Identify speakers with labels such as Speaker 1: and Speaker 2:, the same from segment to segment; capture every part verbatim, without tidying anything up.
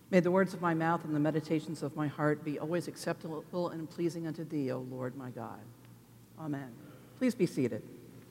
Speaker 1: May the words of my mouth and the meditations of my heart be always acceptable and pleasing unto thee, O Lord my God. Amen. Please be seated.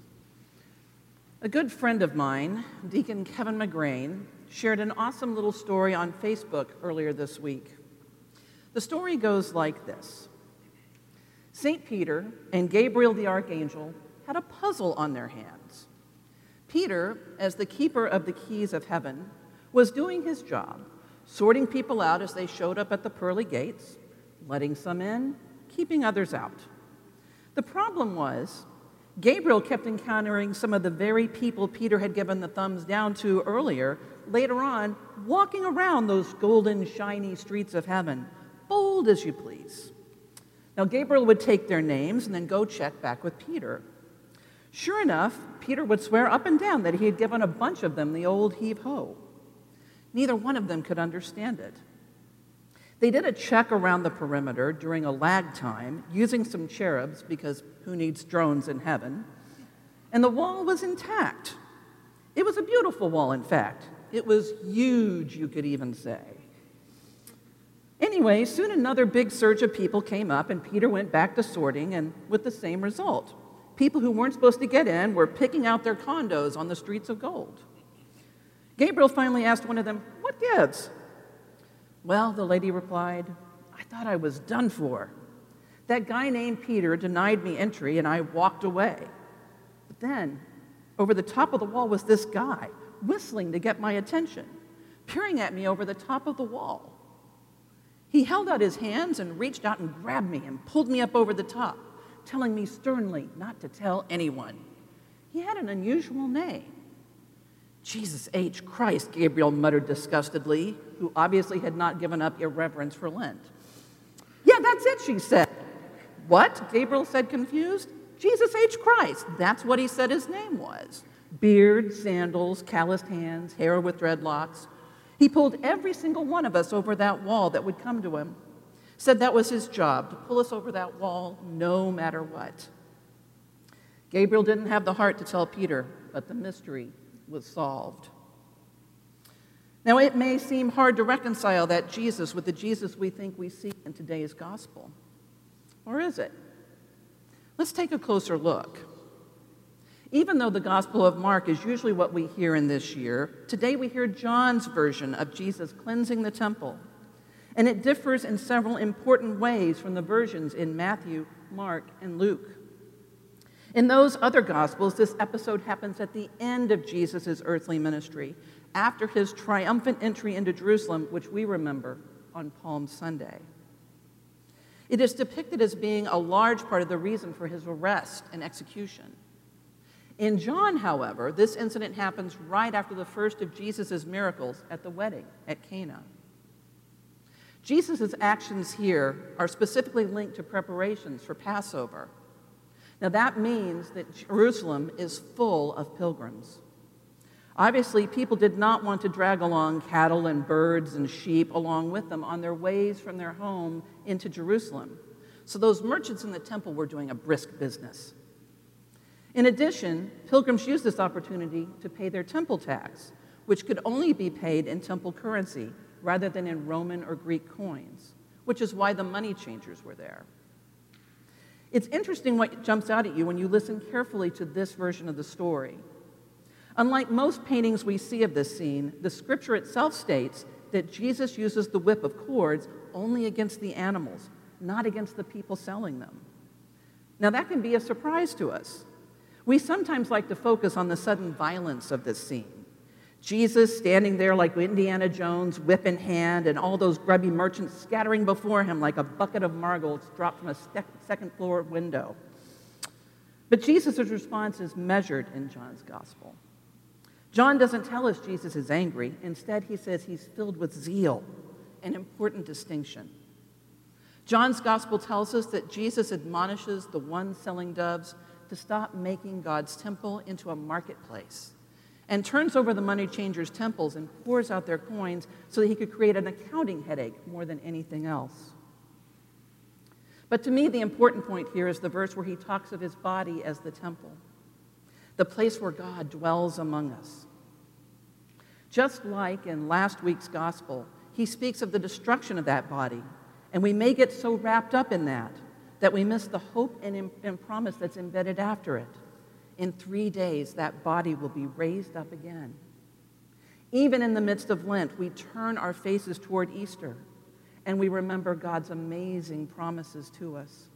Speaker 1: A good friend of mine, Deacon Kevin McGrain, shared an awesome little story on Facebook earlier this week. The story goes like this. Saint Peter and Gabriel the Archangel had a puzzle on their hands. Peter, as the keeper of the keys of heaven, was doing his job, sorting people out as they showed up at the pearly gates, letting some in, keeping others out. The problem was, Gabriel kept encountering some of the very people Peter had given the thumbs down to earlier, later on, walking around those golden, shiny streets of heaven, bold as you please. Now, Gabriel would take their names and then go check back with Peter. Sure enough, Peter would swear up and down that he had given a bunch of them the old heave-ho. Neither one of them could understand it. They did a check around the perimeter during a lag time using some cherubs, because who needs drones in heaven? And the wall was intact. It was a beautiful wall, in fact. It was huge, you could even say. Anyway, soon another big surge of people came up, and Peter went back to sorting, and with the same result. People who weren't supposed to get in were picking out their condos on the streets of gold. Gabriel finally asked one of them, "What gives?" "Well," the lady replied, "I thought I was done for. That guy named Peter denied me entry, and I walked away. But then, over the top of the wall was this guy, whistling to get my attention, peering at me over the top of the wall. He held out his hands and reached out and grabbed me and pulled me up over the top, telling me sternly not to tell anyone. He had an unusual name." "Jesus H. Christ," Gabriel muttered disgustedly, who obviously had not given up irreverence for Lent. "Yeah, that's it," she said. "What?" Gabriel said, confused. "Jesus H. Christ. That's what he said his name was. Beard, sandals, calloused hands, hair with dreadlocks. He pulled every single one of us over that wall that would come to him. Said that was his job, to pull us over that wall no matter what." Gabriel didn't have the heart to tell Peter, but the mystery was solved. Now, it may seem hard to reconcile that Jesus with the Jesus we think we see in today's gospel. Or is it? Let's take a closer look. Even though the Gospel of Mark is usually what we hear in this year, today we hear John's version of Jesus cleansing the temple. And it differs in several important ways from the versions in Matthew, Mark, and Luke. In those other Gospels, this episode happens at the end of Jesus' earthly ministry, after his triumphant entry into Jerusalem, which we remember on Palm Sunday. It is depicted as being a large part of the reason for his arrest and execution. In John, however, this incident happens right after the first of Jesus' miracles at the wedding at Cana. Jesus' actions here are specifically linked to preparations for Passover. Now that means that Jerusalem is full of pilgrims. Obviously, people did not want to drag along cattle and birds and sheep along with them on their ways from their home into Jerusalem. So those merchants in the temple were doing a brisk business. In addition, pilgrims used this opportunity to pay their temple tax, which could only be paid in temple currency rather than in Roman or Greek coins, which is why the money changers were there. It's interesting what jumps out at you when you listen carefully to this version of the story. Unlike most paintings we see of this scene, the scripture itself states that Jesus uses the whip of cords only against the animals, not against the people selling them. Now that can be a surprise to us. We sometimes like to focus on the sudden violence of this scene. Jesus standing there like Indiana Jones, whip in hand, and all those grubby merchants scattering before him like a bucket of marbles dropped from a second floor window. But Jesus' response is measured in John's gospel. John doesn't tell us Jesus is angry. Instead, he says he's filled with zeal, an important distinction. John's gospel tells us that Jesus admonishes the one selling doves to stop making God's temple into a marketplace, and turns over the money changers' temples and pours out their coins so that he could create an accounting headache more than anything else. But to me, the important point here is the verse where he talks of his body as the temple, the place where God dwells among us. Just like in last week's gospel, he speaks of the destruction of that body. And we may get so wrapped up in that that we miss the hope and, and promise that's embedded after it. In three days, that body will be raised up again. Even in the midst of Lent, we turn our faces toward Easter, and we remember God's amazing promises to us.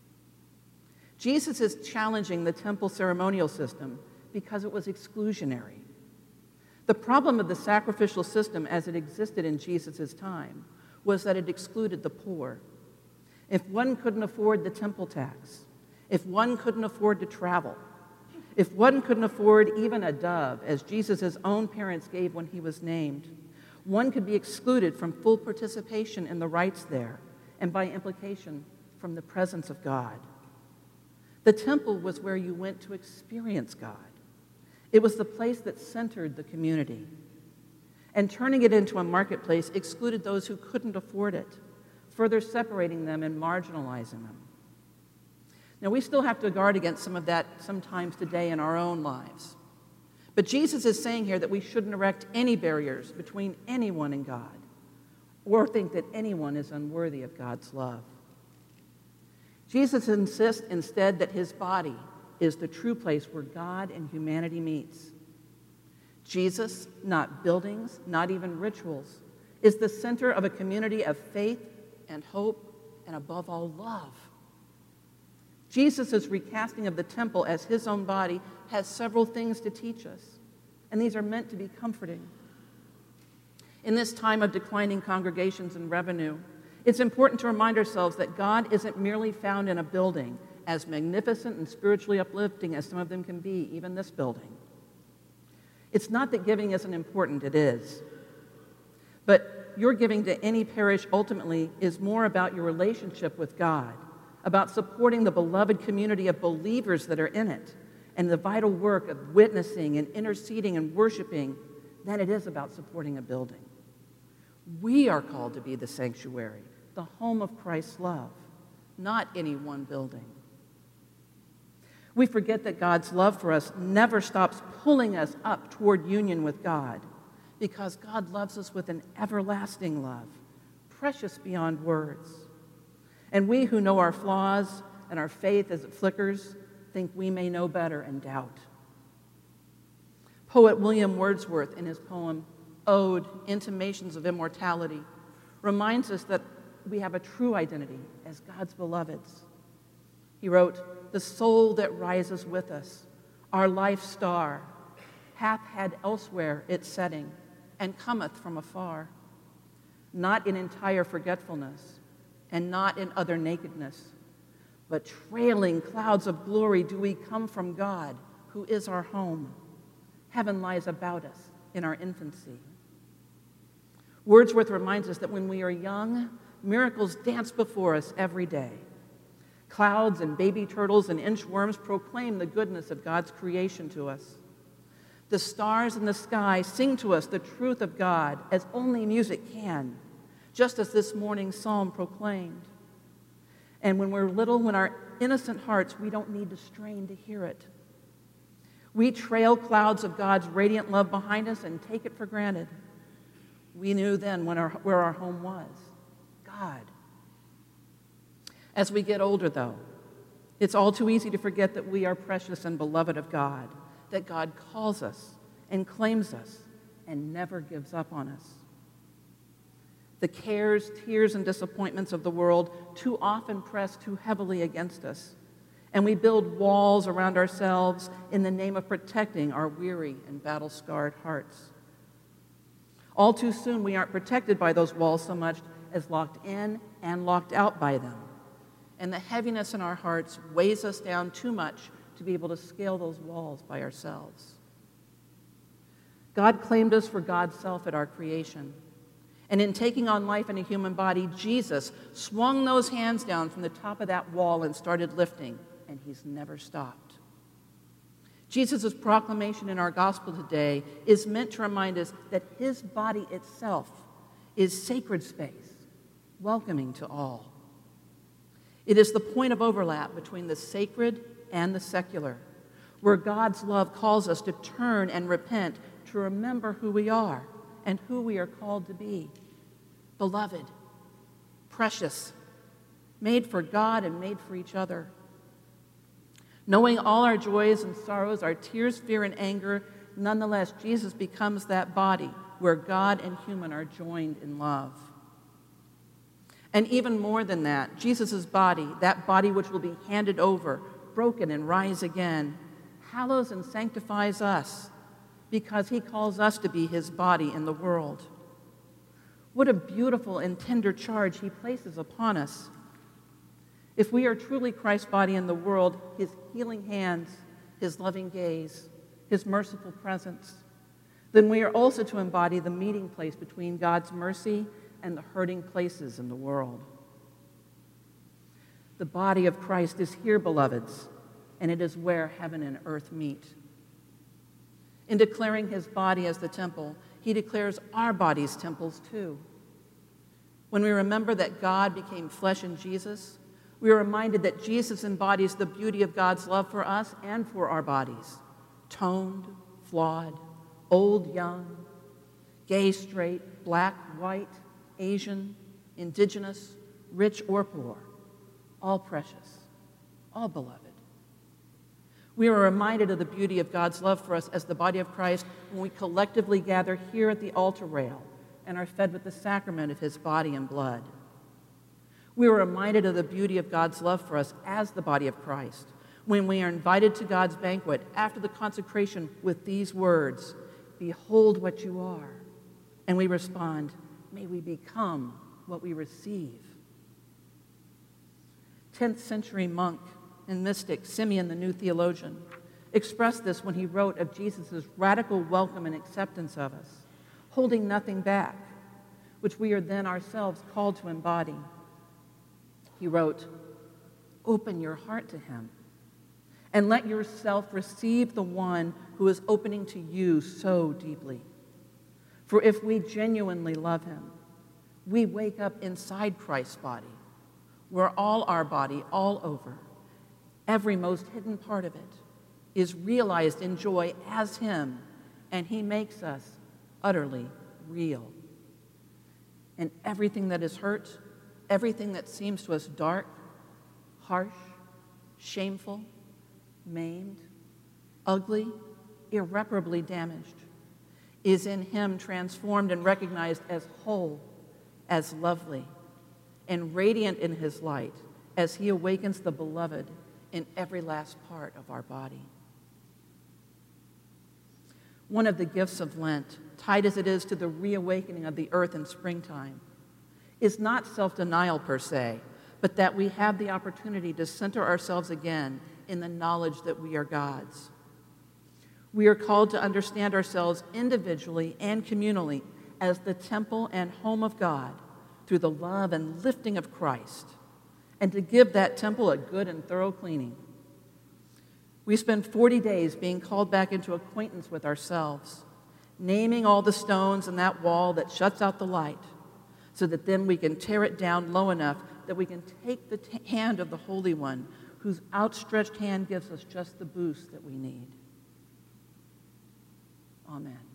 Speaker 1: Jesus is challenging the temple ceremonial system because it was exclusionary. The problem of the sacrificial system as it existed in Jesus' time was that it excluded the poor. If one couldn't afford the temple tax, if one couldn't afford to travel, if one couldn't afford even a dove, as Jesus' own parents gave when he was named, one could be excluded from full participation in the rites there, and by implication, from the presence of God. The temple was where you went to experience God. It was the place that centered the community. And turning it into a marketplace excluded those who couldn't afford it, further separating them and marginalizing them. Now, we still have to guard against some of that sometimes today in our own lives. But Jesus is saying here that we shouldn't erect any barriers between anyone and God, or think that anyone is unworthy of God's love. Jesus insists instead that his body is the true place where God and humanity meets. Jesus, not buildings, not even rituals, is the center of a community of faith and hope and, above all, love. Jesus' recasting of the temple as his own body has several things to teach us, and these are meant to be comforting. In this time of declining congregations and revenue, it's important to remind ourselves that God isn't merely found in a building, as magnificent and spiritually uplifting as some of them can be, even this building. It's not that giving isn't important, it is. But your giving to any parish ultimately is more about your relationship with God, about supporting the beloved community of believers that are in it, and the vital work of witnessing and interceding and worshiping, than it is about supporting a building. We are called to be the sanctuary, the home of Christ's love, not any one building. We forget that God's love for us never stops pulling us up toward union with God, because God loves us with an everlasting love, precious beyond words. And we who know our flaws and our faith as it flickers think we may know better and doubt. Poet William Wordsworth, in his poem, Ode, Intimations of Immortality, reminds us that we have a true identity as God's beloveds. He wrote, "The soul that rises with us, our life star, hath had elsewhere its setting, and cometh from afar. Not in entire forgetfulness, and not in utter nakedness, but trailing clouds of glory do we come from God, who is our home. Heaven lies about us in our infancy." Wordsworth reminds us that when we are young, miracles dance before us every day. Clouds and baby turtles and inchworms proclaim the goodness of God's creation to us. The stars in the sky sing to us the truth of God as only music can, just as this morning's psalm proclaimed. And when we're little, when our innocent hearts, we don't need to strain to hear it. We trail clouds of God's radiant love behind us and take it for granted. We knew then when our, where our home was, God. As we get older, though, it's all too easy to forget that we are precious and beloved of God, that God calls us and claims us and never gives up on us. The cares, tears, and disappointments of the world too often press too heavily against us, and we build walls around ourselves in the name of protecting our weary and battle-scarred hearts. All too soon, we aren't protected by those walls so much as locked in and locked out by them. And the heaviness in our hearts weighs us down too much to be able to scale those walls by ourselves. God claimed us for God's self at our creation. And in taking on life in a human body, Jesus swung those hands down from the top of that wall and started lifting, and he's never stopped. Jesus' proclamation in our gospel today is meant to remind us that his body itself is sacred space, welcoming to all. It is the point of overlap between the sacred and the secular, where God's love calls us to turn and repent, to remember who we are and who we are called to be. beloved, precious, made for God and made for each other. Knowing all our joys and sorrows, our tears, fear, and anger, nonetheless, Jesus becomes that body where God and human are joined in love. And even more than that, Jesus' body, that body which will be handed over, broken and rise again, hallows and sanctifies us because he calls us to be his body in the world. What a beautiful and tender charge he places upon us. If we are truly Christ's body in the world, his healing hands, his loving gaze, his merciful presence, then we are also to embody the meeting place between God's mercy and the hurting places in the world. The body of Christ is here, beloveds, and it is where heaven and earth meet. In declaring his body as the temple, he declares our bodies temples too. When we remember that God became flesh in Jesus, we are reminded that Jesus embodies the beauty of God's love for us and for our bodies, toned, flawed, old, young, gay, straight, black, white, Asian, indigenous, rich or poor, all precious, all beloved. We are reminded of the beauty of God's love for us as the body of Christ when we collectively gather here at the altar rail and are fed with the sacrament of his body and blood. We are reminded of the beauty of God's love for us as the body of Christ when we are invited to God's banquet after the consecration with these words, "Behold what you are." And we respond, "May we become what we receive." tenth century monk and mystic Simeon, the New Theologian, expressed this when he wrote of Jesus' radical welcome and acceptance of us, holding nothing back, which we are then ourselves called to embody. He wrote, "Open your heart to him, and let yourself receive the one who is opening to you so deeply. For if we genuinely love him, we wake up inside Christ's body, where all our body, all over, every most hidden part of it, is realized in joy as him, and he makes us utterly real. And everything that is hurt, everything that seems to us dark, harsh, shameful, maimed, ugly, irreparably damaged, is in him transformed and recognized as whole, as lovely, and radiant in his light as he awakens the beloved in every last part of our body." One of the gifts of Lent, tied as it is to the reawakening of the earth in springtime, is not self-denial per se, but that we have the opportunity to center ourselves again in the knowledge that we are God's. We are called to understand ourselves individually and communally as the temple and home of God through the love and lifting of Christ, and to give that temple a good and thorough cleaning. We spend forty days being called back into acquaintance with ourselves, naming all the stones in that wall that shuts out the light, so that then we can tear it down low enough that we can take the t- hand of the Holy One, whose outstretched hand gives us just the boost that we need. Amen.